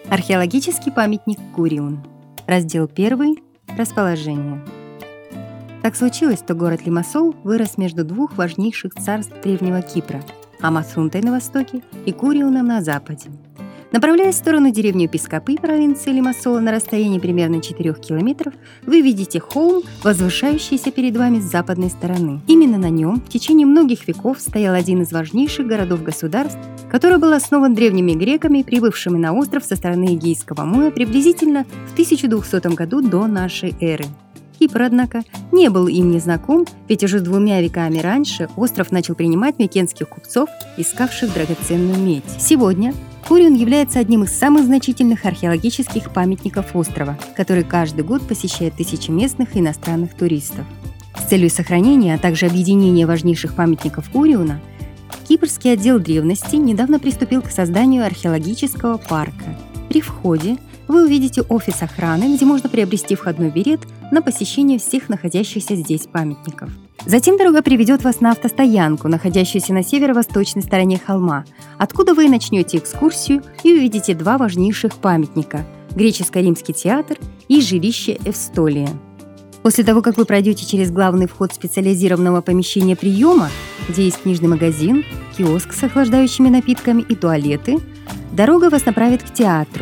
Археологический памятник Куриун. Раздел 1. Расположение. Так случилось, что город Лимассол вырос между двух важнейших царств Древнего Кипра – Амасунтой на востоке и Куриуном на западе. Направляясь в сторону деревни Пискапы провинции Лимассола на расстоянии примерно 4 километров, вы видите холм, возвышающийся перед вами с западной стороны. Именно на нем в течение многих веков стоял один из важнейших городов-государств, который был основан древними греками, прибывшими на остров со стороны Эгейского моря приблизительно в 1200 году до нашей эры. Кипр, однако, не был им не знаком, ведь уже 2 веками раньше остров начал принимать микенских купцов, искавших драгоценную медь. Сегодня Куриун является одним из самых значительных археологических памятников острова, который каждый год посещает тысячи местных и иностранных туристов. С целью сохранения, а также объединения важнейших памятников Куриуна, Кипрский отдел древности недавно приступил к созданию археологического парка. При входе вы увидите офис охраны, где можно приобрести входной билет на посещение всех находящихся здесь памятников. Затем дорога приведет вас на автостоянку, находящуюся на северо-восточной стороне холма, откуда вы начнете экскурсию и увидите 2 важнейших памятника – греческо-римский театр и жилище Эвстолия. После того, как вы пройдете через главный вход специализированного помещения приема, где есть книжный магазин, киоск с охлаждающими напитками и туалеты, дорога вас направит к театру.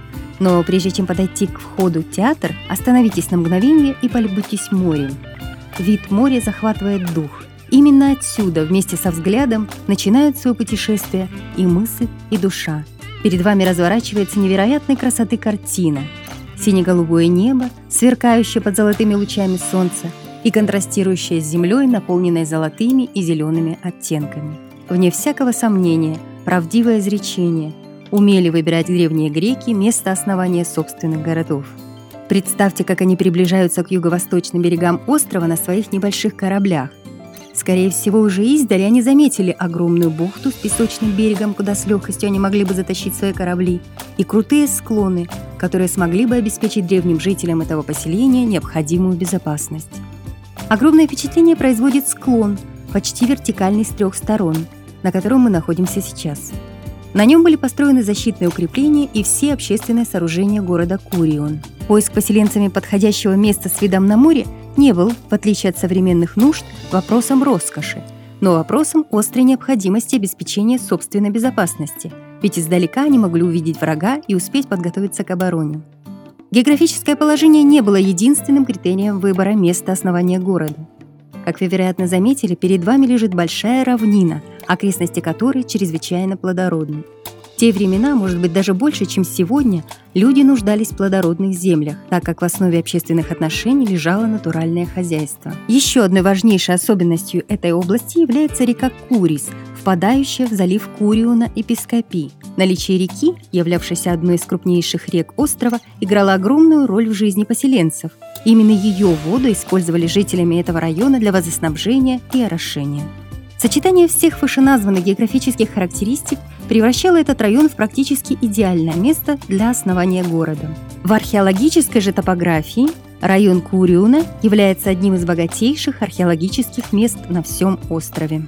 Но прежде чем подойти к входу в театр, остановитесь на мгновение и полюбуйтесь морем. Вид моря захватывает дух. Именно отсюда, вместе со взглядом, начинают свое путешествие и мысль, и душа. Перед вами разворачивается невероятной красоты картина. Сине-голубое небо, сверкающее под золотыми лучами солнца и контрастирующее с землей, наполненной золотыми и зелеными оттенками. Вне всякого сомнения, правдивое изречение – умели выбирать древние греки место основания собственных городов. Представьте, как они приближаются к юго-восточным берегам острова на своих небольших кораблях. Скорее всего, уже издали они заметили огромную бухту с песочным берегом, куда с легкостью они могли бы затащить свои корабли, и крутые склоны, которые смогли бы обеспечить древним жителям этого поселения необходимую безопасность. Огромное впечатление производит склон, почти вертикальный с 3 сторон, на котором мы находимся сейчас. На нем были построены защитные укрепления и все общественные сооружения города Куриун. Поиск поселенцами подходящего места с видом на море не был, в отличие от современных нужд, вопросом роскоши, но вопросом острой необходимости обеспечения собственной безопасности, ведь издалека они могли увидеть врага и успеть подготовиться к обороне. Географическое положение не было единственным критерием выбора места основания города. Как вы, вероятно, заметили, перед вами лежит большая равнина, окрестности которой чрезвычайно плодородны. В те времена, может быть, даже больше, чем сегодня, люди нуждались в плодородных землях, так как в основе общественных отношений лежало натуральное хозяйство. Еще одной важнейшей особенностью этой области является река Курис, впадающая в залив Куриуна и Пискапи. Наличие реки, являвшейся одной из крупнейших рек острова, играло огромную роль в жизни поселенцев. Именно ее воду использовали жителями этого района для водоснабжения и орошения. Сочетание всех вышеназванных географических характеристик превращало этот район в практически идеальное место для основания города. В археологической же топографии район Куриуна является одним из богатейших археологических мест на всем острове.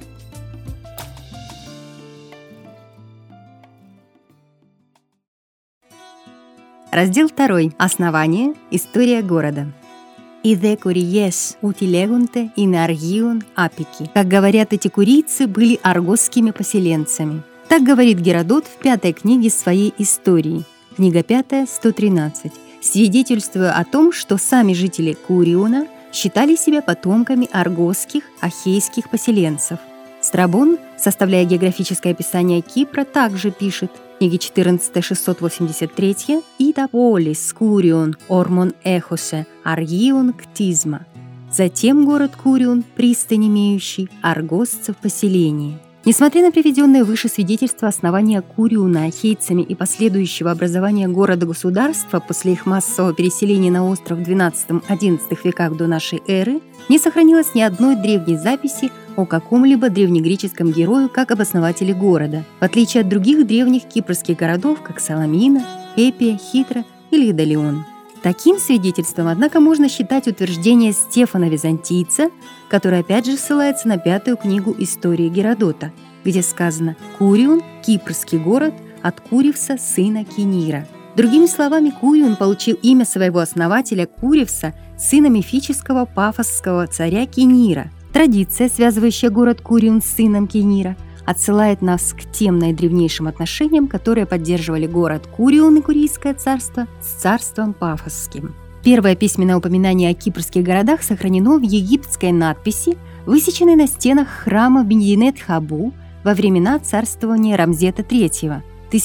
Раздел 2. Основание. История города. «И де куриес утилегунте и наргиун апики». Как говорят, эти курийцы были аргосскими поселенцами. Так говорит Геродот в 5 книге своей истории, книга 5, 113, свидетельствуя о том, что сами жители Куриуна считали себя потомками аргосских, ахейских поселенцев. Страбон, составляя географическое описание Кипра, также пишет, книги 14, 683, «Ита полис Курион ормон эхосе аргион ктизма». Затем город Куриун, пристань имеющий аргосцев поселение. Несмотря на приведенное выше свидетельство основания Куриуна ахейцами и последующего образования города-государства после их массового переселения на остров в XII-XI веках до нашей эры, не сохранилось ни одной древней записи о каком-либо древнегреческом герою как об основателе города, в отличие от других древних кипрских городов, как Саламина, Эпия, Хитра или Идалион. Таким свидетельством, однако, можно считать утверждение Стефана Византийца, который опять же ссылается на 5-ю книгу истории Геродота, где сказано «Куриун – кипрский город от Куривса, сына Кинира». Другими словами, Курион получил имя своего основателя Куривса, сына мифического пафосского царя Кинира. Традиция, связывающая город Курион с сыном Кинира, отсылает нас к тем наидревнейшим отношениям, которые поддерживали город Курион и Курийское царство с царством Пафосским. Первое письменное упоминание о кипрских городах сохранено в египетской надписи, высеченной на стенах храма Мединет-Хабу во времена царствования Рамзета III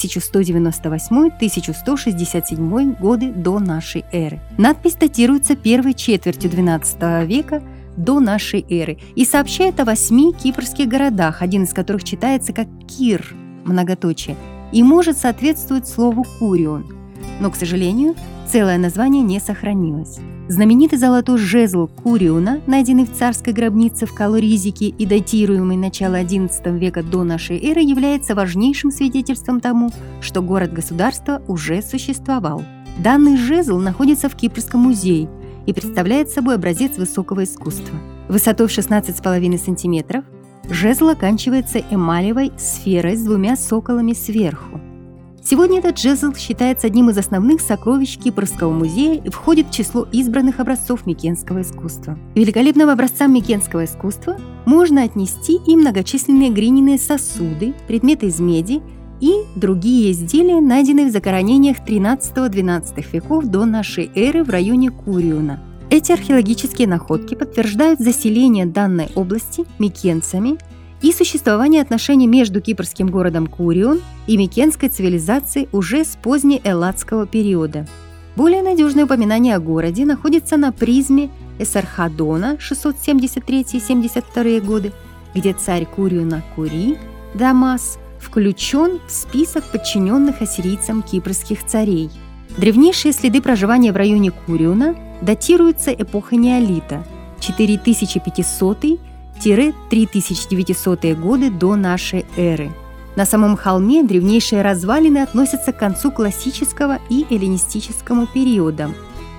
1198-1167 годы до нашей эры. Надпись датируется первой четвертью XII века до нашей эры и сообщает о 8 кипрских городах, один из которых читается как Кир, многоточие, и может соответствовать слову Курион. Но, к сожалению, целое название не сохранилось. Знаменитый золотой жезл Куриона, найденный в царской гробнице в Калоризике и датируемый начало XI века до нашей эры, является важнейшим свидетельством тому, что город-государство уже существовал. Данный жезл находится в Кипрском музее и представляет собой образец высокого искусства. Высотой в 16,5 см жезл оканчивается эмалевой сферой с 2 соколами сверху. Сегодня этот жезл считается одним из основных сокровищ Кипрского музея и входит в число избранных образцов микенского искусства. К великолепным образцам микенского искусства можно отнести и многочисленные глиняные сосуды, предметы из меди и другие изделия, найденные в захоронениях XIII-XII веков до нашей эры в районе Куриона. Эти археологические находки подтверждают заселение данной области микенцами и существование отношений между кипрским городом Курион и микенской цивилизацией уже с позднеэлладского периода. Более надежное упоминание о городе находится на призме Эсархадона 673-72 годы, где царь Куриона Кури, Дамас, включен в список подчиненных ассирийцам кипрских царей. Древнейшие следы проживания в районе Куриона датируются эпохой неолита 4500-3900 годы до нашей эры. На самом холме древнейшие развалины относятся к концу классического и эллинистическому периодам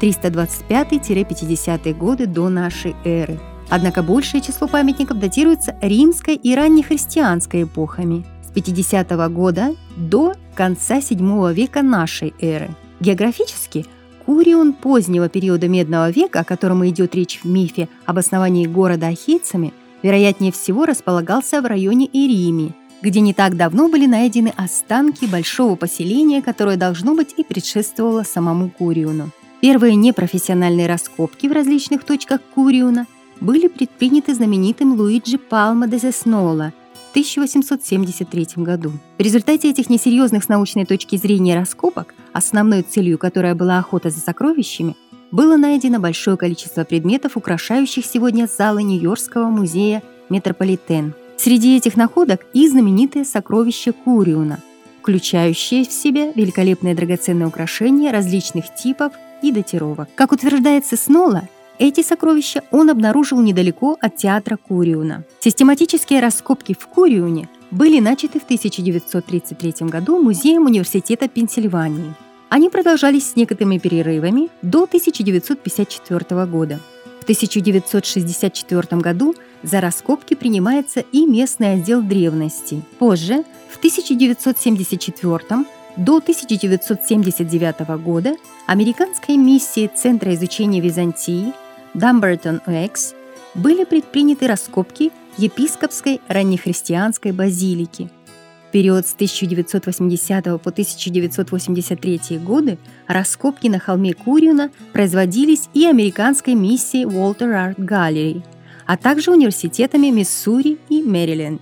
325-50 годы до нашей эры. Однако большее число памятников датируется римской и раннехристианской эпохами с 50 года до конца VII века нашей эры. Географически Курион позднего периода Медного века, о котором идет речь в мифе об основании города ахейцами, вероятнее всего располагался в районе Ирими, где не так давно были найдены останки большого поселения, которое, должно быть, и предшествовало самому Куриону. Первые непрофессиональные раскопки в различных точках Куриона были предприняты знаменитым Луиджи Пальма де Сеснола в 1873 году. В результате этих несерьезных с научной точки зрения раскопок, основной целью которой была охота за сокровищами, было найдено большое количество предметов, украшающих сегодня залы Нью-Йоркского музея Метрополитен. Среди этих находок и знаменитые сокровища Куриона, включающие в себя великолепные драгоценные украшения различных типов и датировок. Как утверждает Сеснола, эти сокровища он обнаружил недалеко от театра Куриона. Систематические раскопки в Курионе были начаты в 1933 году Музеем Университета Пенсильвании. Они продолжались с некоторыми перерывами до 1954 года. В 1964 году за раскопки принимается и местный отдел древностей. Позже, в 1974 до 1979 года, американской миссией Центра изучения Византии Дамбертон-Экс были предприняты раскопки епископской раннехристианской базилики. В период с 1980 по 1983 годы раскопки на холме Куриона производились и американской миссией Walter Art Gallery, а также университетами Миссури и Мэриленд.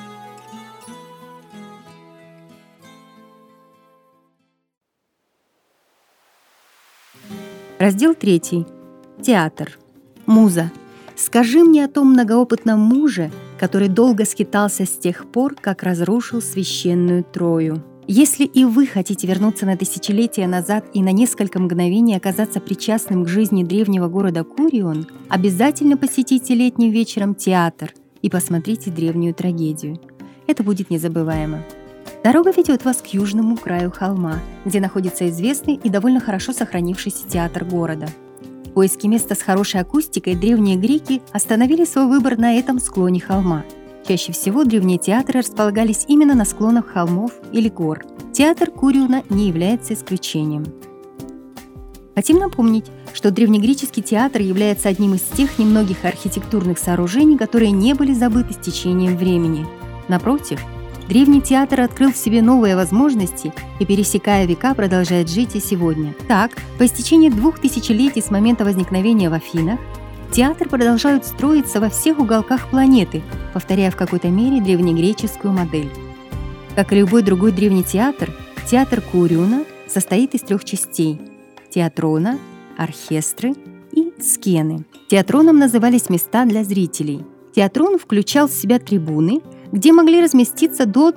Раздел 3. Театр. Муза. Скажи мне о том многоопытном муже, который долго скитался с тех пор, как разрушил священную Трою. Если и вы хотите вернуться на тысячелетия назад и на несколько мгновений оказаться причастным к жизни древнего города Курион, обязательно посетите летним вечером театр и посмотрите древнюю трагедию. Это будет незабываемо. Дорога ведет вас к южному краю холма, где находится известный и довольно хорошо сохранившийся театр города. В поиске места с хорошей акустикой древние греки остановили свой выбор на этом склоне холма. Чаще всего древние театры располагались именно на склонах холмов или гор. Театр Куриуна не является исключением. Хотим напомнить, что древнегреческий театр является одним из тех немногих архитектурных сооружений, которые не были забыты с течением времени. Напротив, древний театр открыл в себе новые возможности и, пересекая века, продолжает жить и сегодня. Так, по истечении 2000 летий с момента возникновения в Афинах, театры продолжают строиться во всех уголках планеты, повторяя в какой-то мере древнегреческую модель. Как и любой другой древний театр, театр Куриуна состоит из 3 частей – театрона, орхестры и скены. Театроном назывались места для зрителей. Театрон включал в себя трибуны, где могли разместиться до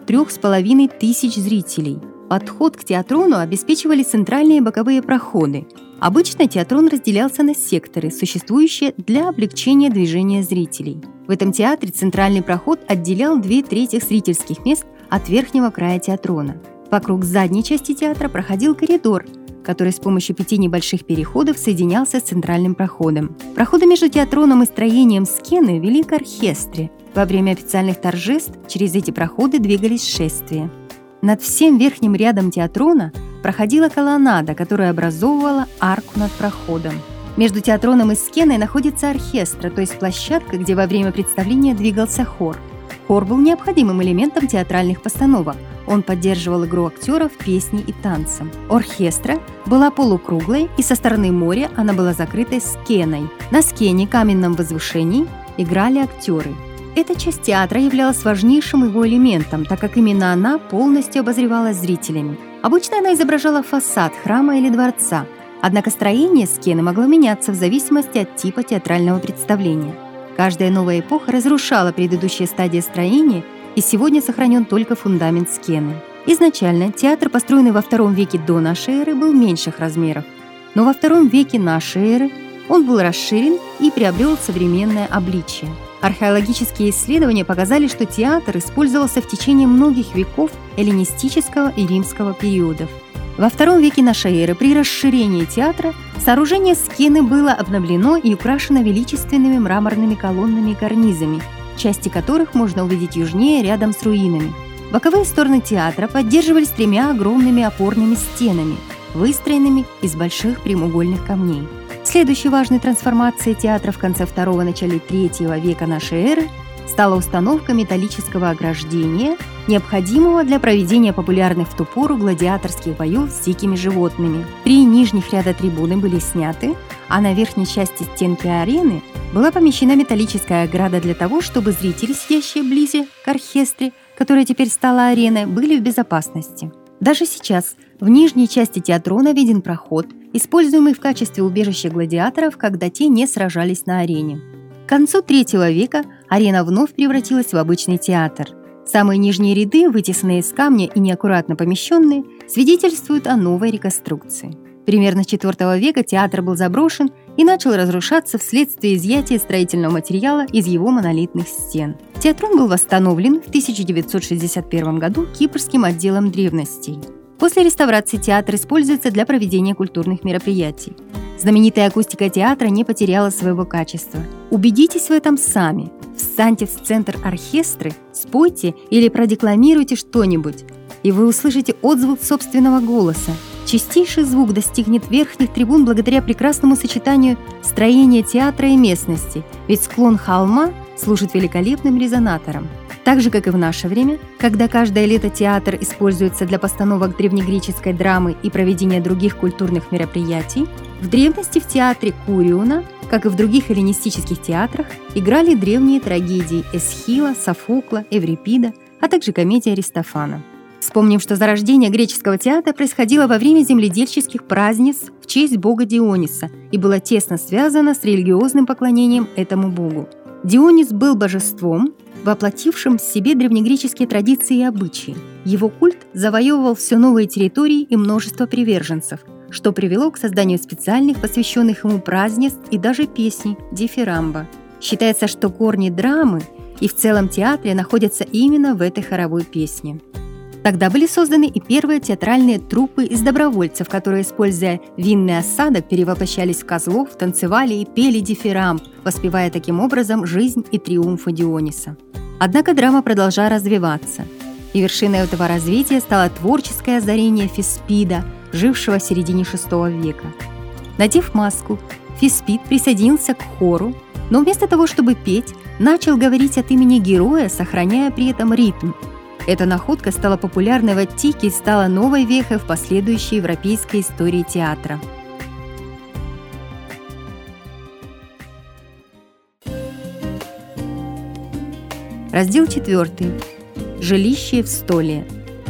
3500 зрителей. Подход к театрону обеспечивали центральные и боковые проходы. Обычно театрон разделялся на секторы, существующие для облегчения движения зрителей. В этом театре центральный проход отделял 2/3 зрительских мест от верхнего края театрона. Вокруг задней части театра проходил коридор, который с помощью 5 небольших переходов соединялся с центральным проходом. Проходы между театроном и строением скены вели к орхестре. Во время официальных торжеств через эти проходы двигались шествия. Над всем верхним рядом театрона проходила колоннада, которая образовывала арку над проходом. Между театроном и скеной находится орхестра, то есть площадка, где во время представления двигался хор. Хор был необходимым элементом театральных постановок. Он поддерживал игру актеров, песни и танцем. Орхестра была полукруглой, и со стороны моря она была закрытой скеной. На скене, каменном возвышении, играли актеры. Эта часть театра являлась важнейшим его элементом, так как именно она полностью обозревалась зрителями. Обычно она изображала фасад храма или дворца, однако строение скены могло меняться в зависимости от типа театрального представления. Каждая новая эпоха разрушала предыдущие стадии строения, и сегодня сохранен только фундамент скены. Изначально театр, построенный во II веке до нашей эры, был меньших размеров, но во II веке нашей эры он был расширен и приобрел современное обличие. Археологические исследования показали, что театр использовался в течение многих веков эллинистического и римского периодов. Во II веке нашей эры при расширении театра сооружение скены было обновлено и украшено величественными мраморными колоннами и карнизами, части которых можно увидеть южнее рядом с руинами. Боковые стороны театра поддерживались 3 огромными опорными стенами, выстроенными из больших прямоугольных камней. Следующей важной трансформацией театра в конце II – начале III века нашей эры стала установка металлического ограждения, необходимого для проведения популярных в ту пору гладиаторских боев с дикими животными. 3 нижних ряда трибуны были сняты, а на верхней части стенки арены была помещена металлическая ограда для того, чтобы зрители, сидящие вблизи к орхестре, которая теперь стала ареной, были в безопасности. Даже сейчас в нижней части театрона виден проход, используемый в качестве убежища гладиаторов, когда те не сражались на арене. К концу III века арена вновь превратилась в обычный театр. Самые нижние ряды, вытесанные из камня и неаккуратно помещенные, свидетельствуют о новой реконструкции. Примерно с IV века театр был заброшен и начал разрушаться вследствие изъятия строительного материала из его монолитных стен. Театрон был восстановлен в 1961 году Кипрским отделом древностей. После реставрации театр используется для проведения культурных мероприятий. Знаменитая акустика театра не потеряла своего качества. Убедитесь в этом сами. Встаньте в центр орхестры, спойте или продекламируйте что-нибудь, и вы услышите отзвук собственного голоса. Чистейший звук достигнет верхних трибун благодаря прекрасному сочетанию строения театра и местности, ведь склон холма служит великолепным резонатором. Так же, как и в наше время, когда каждое лето театр используется для постановок древнегреческой драмы и проведения других культурных мероприятий, в древности в театре Куриуна, как и в других эллинистических театрах, играли древние трагедии Эсхила, Софокла, Эврипида, а также комедии Аристофана. Вспомним, что зарождение греческого театра происходило во время земледельческих празднеств в честь бога Диониса и было тесно связано с религиозным поклонением этому богу. Дионис был божеством, воплотившим в себе древнегреческие традиции и обычаи. Его культ завоевывал все новые территории и множество приверженцев, что привело к созданию специальных, посвященных ему празднеств и даже песней дифирамба. Считается, что корни драмы и в целом театре находятся именно в этой хоровой песне. Тогда были созданы и первые театральные труппы из добровольцев, которые, используя винный осадок, перевоплощались в козлов, танцевали и пели дифирамб, воспевая таким образом жизнь и триумфы Диониса. Однако драма продолжала развиваться, и вершиной этого развития стало творческое озарение Феспида, жившего в середине VI века. Надев маску, Феспид присоединился к хору, но вместо того, чтобы петь, начал говорить от имени героя, сохраняя при этом ритм. Эта находка стала популярной в Аттике и стала новой вехой в последующей европейской истории театра. Раздел 4. Жилище Эвстолия.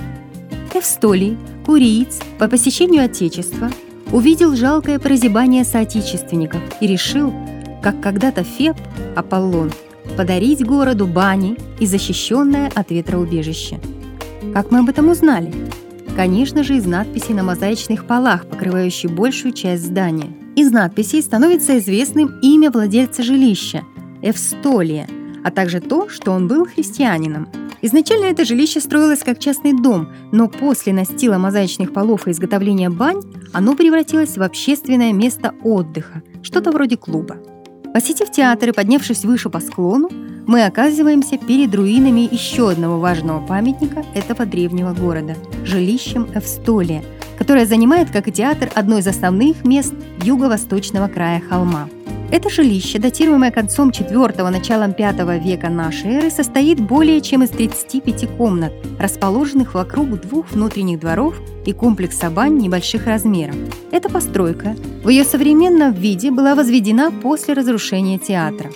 Эвстолий, куриец, по посещению Отечества, увидел жалкое прозябание соотечественников и решил, как когда-то Феб, Аполлон, подарить городу бани и защищенное от ветра убежище. Как мы об этом узнали? Конечно же, из надписей на мозаичных полах, покрывающих большую часть здания. Из надписей становится известным имя владельца жилища – Эвстолия, а также то, что он был христианином. Изначально это жилище строилось как частный дом, но после настила мозаичных полов и изготовления бань оно превратилось в общественное место отдыха, что-то вроде клуба. Посетив театр и поднявшись выше по склону, мы оказываемся перед руинами еще одного важного памятника этого древнего города – жилищем Эвстолия, которое занимает, как и театр, одно из основных мест юго-восточного края холма. Это жилище, датируемое концом IV – началом V века нашей эры, состоит более чем из 35 комнат, расположенных вокруг 2 внутренних дворов и комплекса бань небольших размеров. Эта постройка в ее современном виде была возведена после разрушения театра.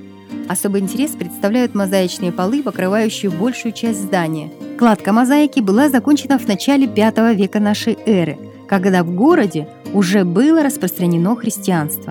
Особый интерес представляют мозаичные полы, покрывающие большую часть здания. Кладка мозаики была закончена в начале V века нашей эры, когда в городе уже было распространено христианство.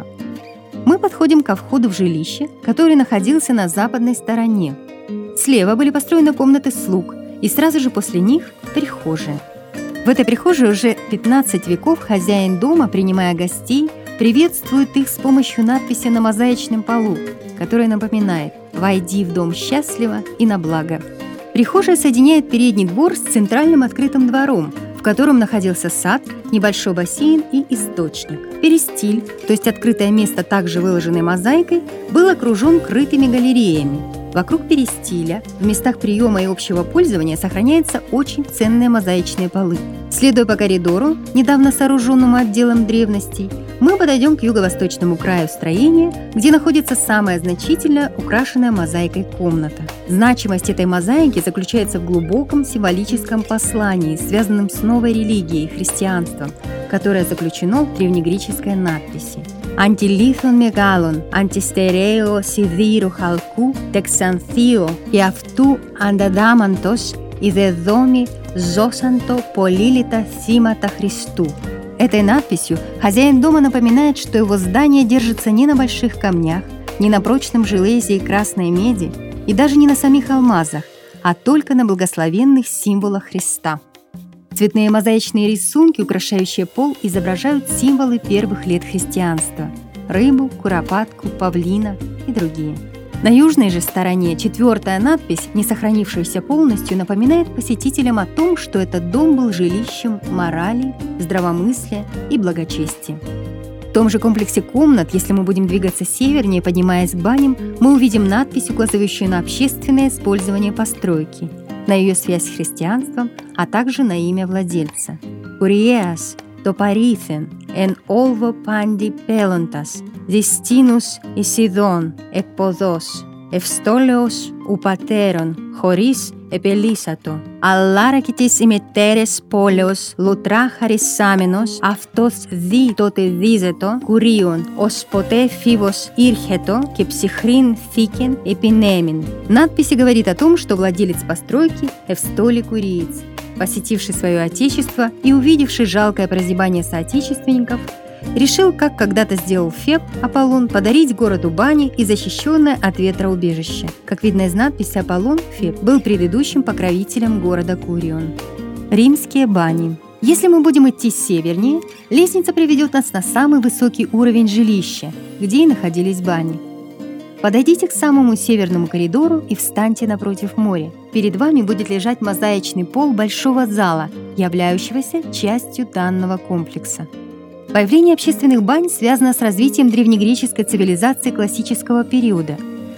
Мы подходим ко входу в жилище, который находился на западной стороне. Слева были построены комнаты слуг, и сразу же после них – прихожая. В этой прихожей уже 15 веков хозяин дома, принимая гостей, приветствует их с помощью надписи на мозаичном полу, которая напоминает «Войди в дом счастливо и на благо». Прихожая соединяет передний двор с центральным открытым двором, в котором находился сад, небольшой бассейн и источник. Перистиль, то есть открытое место, также выложенное мозаикой, был окружен крытыми галереями. Вокруг перистиля, в местах приема и общего пользования, сохраняются очень ценные мозаичные полы. Следуя по коридору, недавно сооруженному отделом древностей, мы подойдем к юго-восточному краю строения, где находится самая значительная украшенная мозаикой комната. Значимость этой мозаики заключается в глубоком символическом послании, связанном с новой религией, христианством, которое заключено в древнегреческой надписи. «Αντιλήθων μεγάλων, αντιστερέω σιδήρου χαλκού, τεξανθείο και αυτού ανταδάμαντος, ιδεδόμοι ζώσαντο πολύλιτα θύματα Христу». Этой надписью хозяин дома напоминает, что его здание держится не на больших камнях, не на прочном железе и красной меди, и даже не на самих алмазах, а только на благословенных символах Христа. Цветные мозаичные рисунки, украшающие пол, изображают символы первых лет христианства – рыбу, куропатку, павлина и другие. На южной же стороне 4-я надпись, не сохранившаяся полностью, напоминает посетителям о том, что этот дом был жилищем морали, здравомыслия и благочестия. В том же комплексе комнат, если мы будем двигаться севернее, поднимаясь к баням, мы увидим надпись, указывающую на общественное использование постройки, на ее связь с христианством, а также на имя владельца. «Куриеас, то парифен, эн олво панди пелонтас, дистинус исидон, εκποδός, Ευστόλεος ουπατέρων, χωρίς επελίσατο. Αλλάρακητης ημετέρες πόλεως, λουτρά χαρισάμενος, αυτός δι τότε δίζετο, κουρίον, ως ποτέ φίβος ήρχετο και ψυχρήν θήκεν επινέμιν. Надпись говорит о том, что владелец постройки Эвстолий Куриец, посетивший свое отечество и увидевший жалкое прозябание соотечественников, решил, как когда-то сделал Феб, Аполлон, подарить городу бани и защищенное от ветра убежище. Как видно из надписи, Аполлон, Феб, был предыдущим покровителем города Курион. Римские бани. Если мы будем идти севернее, лестница приведет нас на самый высокий уровень жилища, где и находились бани. Подойдите к самому северному коридору и встаньте напротив моря. Перед вами будет лежать мозаичный пол большого зала, являющегося частью данного комплекса. Появление общественных бань связано с развитием древнегреческой цивилизации классического периода.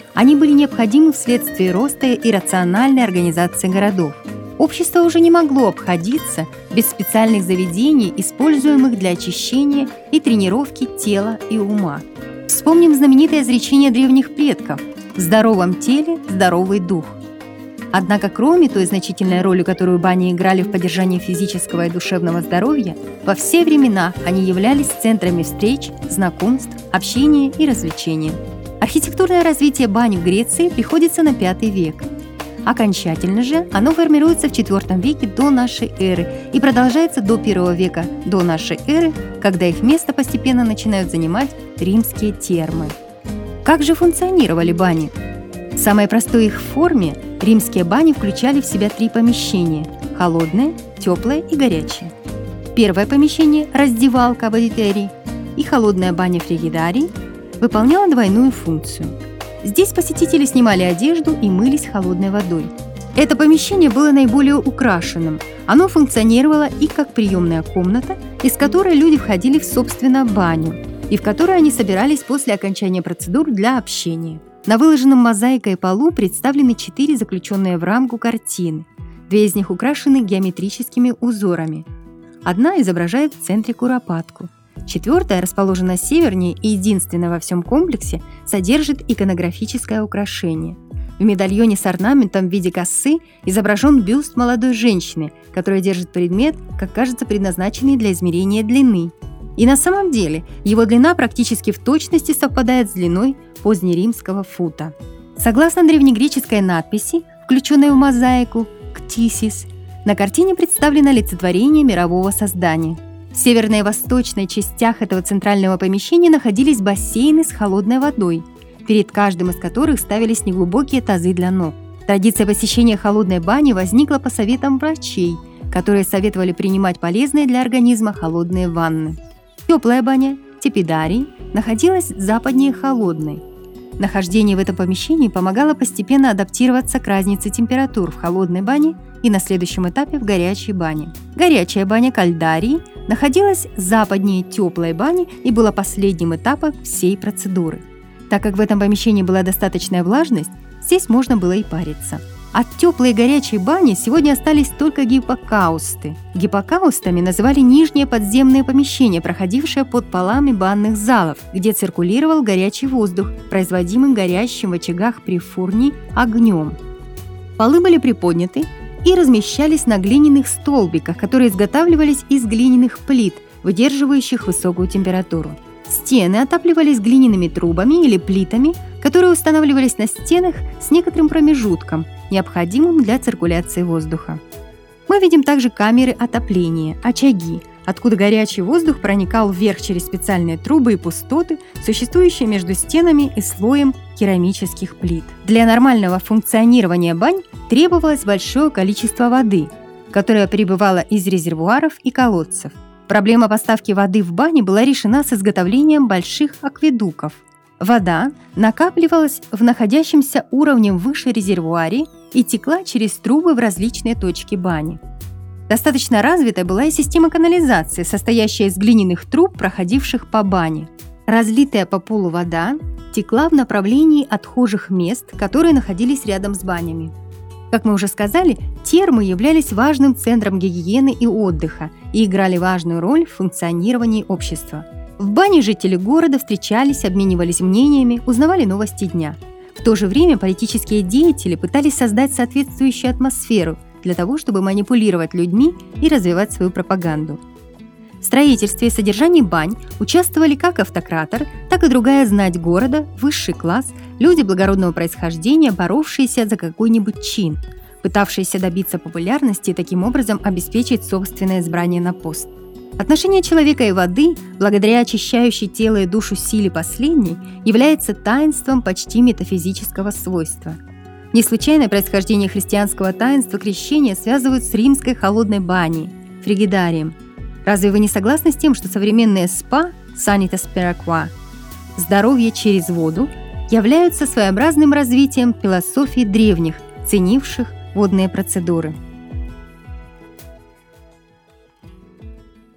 Они были необходимы вследствие роста и рациональной организации городов. Общество уже не могло обходиться без специальных заведений, используемых для очищения и тренировки тела и ума. Вспомним знаменитое изречение древних предков: «В здоровом теле здоровый дух». Однако, кроме той значительной роли, которую бани играли в поддержании физического и душевного здоровья, во все времена они являлись центрами встреч, знакомств, общения и развлечения. Архитектурное развитие бань в Греции приходится на V век. Окончательно же оно формируется в IV веке до нашей эры и продолжается до I века до нашей эры, когда их место постепенно начинают занимать римские термы. Как же функционировали бани? В самой простой их форме римские бани включали в себя 3 помещения – холодное, теплое и горячее. Первое помещение – раздевалка абадитерий и холодная баня фригидарий – выполняла двойную функцию. Здесь посетители снимали одежду и мылись холодной водой. Это помещение было наиболее украшенным. Оно функционировало и как приемная комната, из которой люди входили в, собственно, баню, и в которой они собирались после окончания процедур для общения. На выложенном мозаикой полу представлены 4 заключенные в рамку картины. 2 из них украшены геометрическими узорами. Одна изображает в центре куропатку. 4-я, расположена севернее и единственная во всем комплексе, содержит иконографическое украшение. В медальоне с орнаментом в виде косы изображен бюст молодой женщины, которая держит предмет, как кажется, предназначенный для измерения длины. И на самом деле его длина практически в точности совпадает с длиной позднеримского фута. Согласно древнегреческой надписи, включенной в мозаику «Ктисис», на картине представлено олицетворение мирового создания. В северной и восточной частях этого центрального помещения находились бассейны с холодной водой, перед каждым из которых ставились неглубокие тазы для ног. Традиция посещения холодной бани возникла по советам врачей, которые советовали принимать полезные для организма холодные ванны. Теплая баня, тепидарий, находилась западнее холодной. Нахождение в этом помещении помогало постепенно адаптироваться к разнице температур в холодной бане и на следующем этапе в горячей бане. Горячая баня кальдарий находилась западнее теплой бани и была последним этапом всей процедуры. Так как в этом помещении была достаточная влажность, здесь можно было и париться. От теплой и горячей бани сегодня остались только гиппокаусты. Гиппокаустами называли нижние подземные помещения, проходившие под полами банных залов, где циркулировал горячий воздух, производимый горящим в очагах при фурне огнем. Полы были приподняты и размещались на глиняных столбиках, которые изготавливались из глиняных плит, выдерживающих высокую температуру. Стены отапливались глиняными трубами или плитами, которые устанавливались на стенах с некоторым промежутком, необходимым для циркуляции воздуха. Мы видим также камеры отопления, очаги, откуда горячий воздух проникал вверх через специальные трубы и пустоты, существующие между стенами и слоем керамических плит. Для нормального функционирования бань требовалось большое количество воды, которое прибывало из резервуаров и колодцев. Проблема поставки воды в бане была решена с изготовлением больших акведуков. Вода накапливалась в находящемся уровнем выше резервуаре и текла через трубы в различные точки бани. Достаточно развитой была и система канализации, состоящая из глиняных труб, проходивших по бане. Разлитая по полу вода текла в направлении отхожих мест, которые находились рядом с банями. Как мы уже сказали, термы являлись важным центром гигиены и отдыха и играли важную роль в функционировании общества. В бане жители города встречались, обменивались мнениями, узнавали новости дня. В то же время политические деятели пытались создать соответствующую атмосферу для того, чтобы манипулировать людьми и развивать свою пропаганду. В строительстве и содержании бань участвовали как автократор, так и другая знать города, высший класс, люди благородного происхождения, боровшиеся за какой-нибудь чин, пытавшиеся добиться популярности и таким образом обеспечить собственное избрание на пост. Отношение человека и воды, благодаря очищающей тело и душу силе последней, является таинством почти метафизического свойства. Не случайное происхождение христианского таинства крещения связывают с римской холодной баней, фригидарием. Разве вы не согласны с тем, что современные СПА, Sanitas per Aqua, здоровье через воду, являются своеобразным развитием философии древних, ценивших водные процедуры?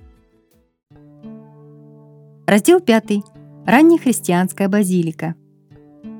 Раздел 5. Раннехристианская базилика.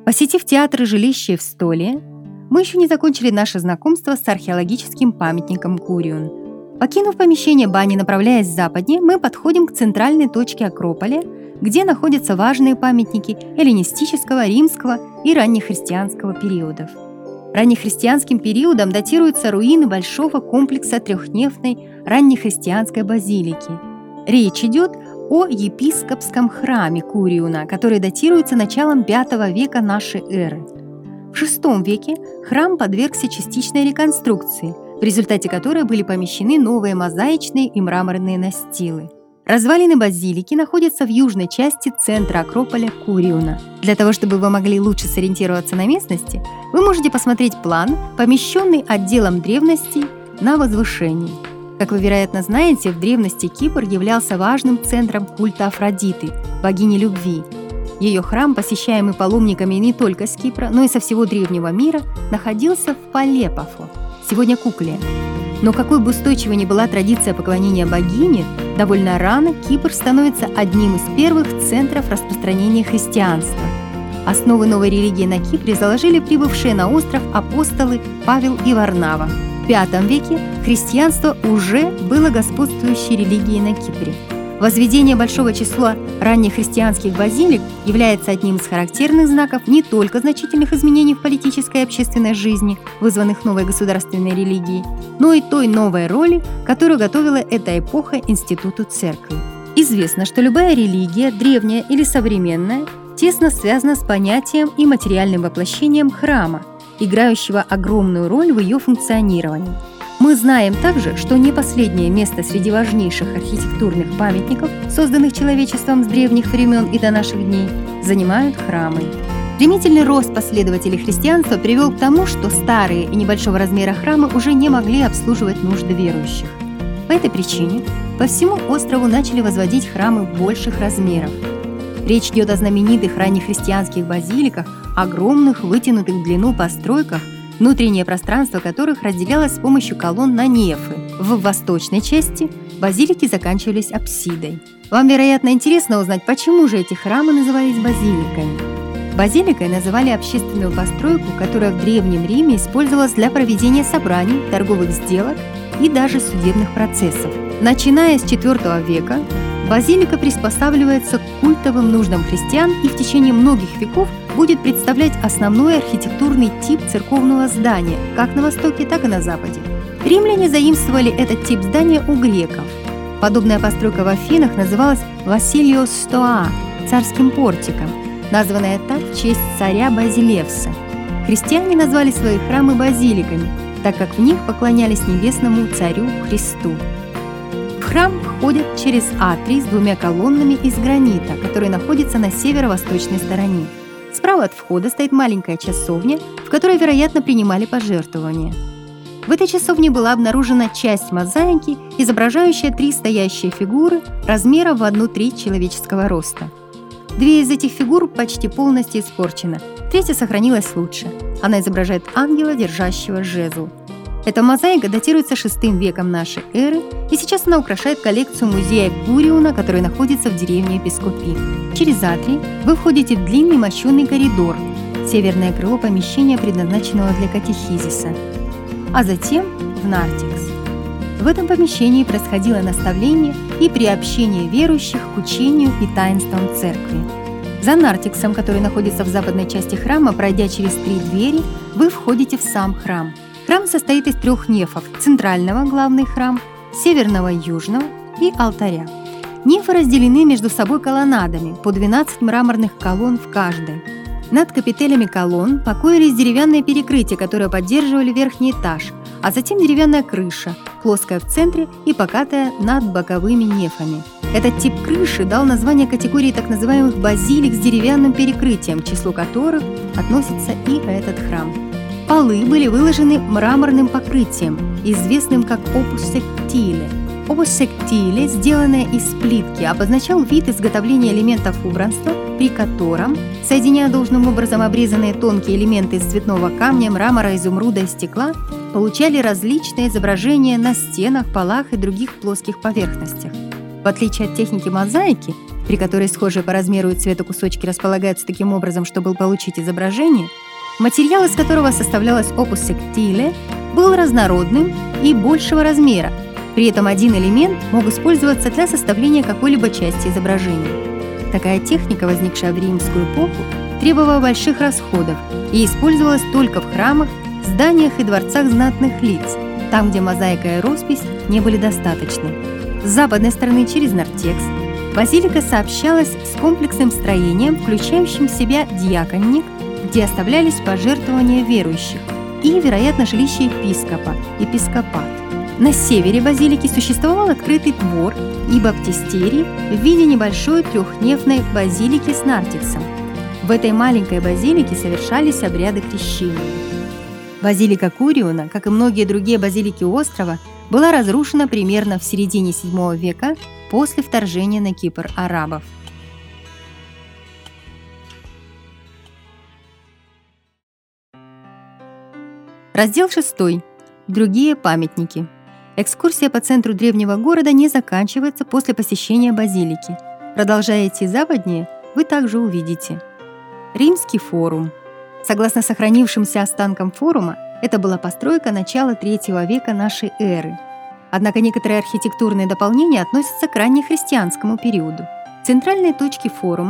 Посетив театр и жилище Евстолия, мы еще не закончили наше знакомство с археологическим памятником Курион. Покинув помещение бани, направляясь западнее, мы подходим к центральной точке Акрополя, где находятся важные памятники эллинистического, римского и раннехристианского периодов. Раннехристианским периодом датируются руины большого комплекса трехнефной раннехристианской базилики. Речь идет о епископском храме Куриона, который датируется началом V века нашей эры. В VI веке храм подвергся частичной реконструкции, в результате которой были помещены новые мозаичные и мраморные настилы. Развалины базилики находятся в южной части центра Акрополя Куриона. Для того, чтобы вы могли лучше сориентироваться на местности, вы можете посмотреть план, помещенный отделом древностей на возвышении. Как вы, вероятно, знаете, в древности Кипр являлся важным центром культа Афродиты, богини любви. Ее храм, посещаемый паломниками не только с Кипра, но и со всего древнего мира, находился в Палепафо, сегодня Кукле. Но какой бы устойчивой ни была традиция поклонения богине, довольно рано Кипр становится одним из первых центров распространения христианства. Основы новой религии на Кипре заложили прибывшие на остров апостолы Павел и Варнава. В V веке христианство уже было господствующей религией на Кипре. Возведение большого числа раннехристианских базилик является одним из характерных знаков не только значительных изменений в политической и общественной жизни, вызванных новой государственной религией, но и той новой роли, которую готовила эта эпоха институту церкви. Известно, что любая религия, древняя или современная, тесно связана с понятием и материальным воплощением храма, играющего огромную роль в ее функционировании. Мы знаем также, что не последнее место среди важнейших архитектурных памятников, созданных человечеством с древних времен и до наших дней, занимают храмы. Стремительный рост последователей христианства привел к тому, что старые и небольшого размера храмы уже не могли обслуживать нужды верующих. По этой причине по всему острову начали возводить храмы больших размеров. Речь идет о знаменитых раннехристианских базиликах, огромных, вытянутых в длину постройках, внутреннее пространство которых разделялось с помощью колонн на нефы. В восточной части базилики заканчивались апсидой. Вам, вероятно, интересно узнать, почему же эти храмы назывались базиликами. Базиликой называли общественную постройку, которая в Древнем Риме использовалась для проведения собраний, торговых сделок и даже судебных процессов. Начиная с IV века базилика приспосабливается к культовым нуждам христиан и в течение многих веков будет представлять основной архитектурный тип церковного здания как на Востоке, так и на Западе. Римляне заимствовали этот тип здания у греков. Подобная постройка в Афинах называлась Василиос Стоа – царским портиком, названная так в честь царя Базилевса. Христиане назвали свои храмы базиликами, так как в них поклонялись небесному царю Христу. В храм входят через атрий с двумя колоннами из гранита, который находится на северо-восточной стороне. Справа от входа стоит маленькая часовня, в которой, вероятно, принимали пожертвования. В этой часовне была обнаружена часть мозаики, изображающая 3 стоящие фигуры размера в 1/3 человеческого роста. 2 из этих фигур почти полностью испорчены, 3 сохранилась лучше. Она изображает ангела, держащего жезл. Эта мозаика датируется VI веком нашей эры, и сейчас она украшает коллекцию музея Куриона, который находится в деревне Эпископи. Через атрий вы входите в длинный мощенный коридор, северное крыло помещения, предназначенного для катехизиса, а затем в нартикс. В этом помещении происходило наставление и приобщение верующих к учению и таинствам церкви. За нартиксом, который находится в западной части храма, пройдя через 3 двери, вы входите в сам храм. Храм состоит из 3 нефов – центрального, главный храм, северного, южного и алтаря. Нефы разделены между собой колоннадами, по 12 мраморных колонн в каждой. Над капителями колонн покоились деревянные перекрытия, которые поддерживали верхний этаж, а затем деревянная крыша, плоская в центре и покатая над боковыми нефами. Этот тип крыши дал название категории так называемых базилик с деревянным перекрытием, к числу которых относится и этот храм. Полы были выложены мраморным покрытием, известным как опус сектиле. Опус сектиле, сделанное из плитки, обозначал вид изготовления элементов убранства, при котором, соединяя должным образом обрезанные тонкие элементы из цветного камня, мрамора, изумруда и стекла, получали различные изображения на стенах, полах и других плоских поверхностях. В отличие от техники мозаики, при которой схожие по размеру и цвету кусочки располагаются таким образом, чтобы получить изображение, материал, из которого составлялось opus sectile, был разнородным и большего размера. При этом один элемент мог использоваться для составления какой-либо части изображения. Такая техника, возникшая в римскую эпоху, требовала больших расходов и использовалась только в храмах, зданиях и дворцах знатных лиц, там, где мозаика и роспись не были достаточны. С западной стороны через Нартекс базилика сообщалась с комплексным строением, включающим в себя диаконник, где оставлялись пожертвования верующих, и, вероятно, жилище епископа, епископат. На севере базилики существовал открытый двор и баптистерий в виде небольшой трехнефной базилики с нартексом. В этой маленькой базилике совершались обряды крещения. Базилика Куриуна, как и многие другие базилики острова, была разрушена примерно в середине VII века после вторжения на Кипр арабов. Раздел 6. Другие памятники. Экскурсия по центру древнего города не заканчивается после посещения базилики. Продолжая идти западнее, вы также увидите Римский форум. Согласно сохранившимся останкам форума, это была постройка начала III века нашей эры. Однако некоторые архитектурные дополнения относятся к раннехристианскому периоду. В центральной точке форума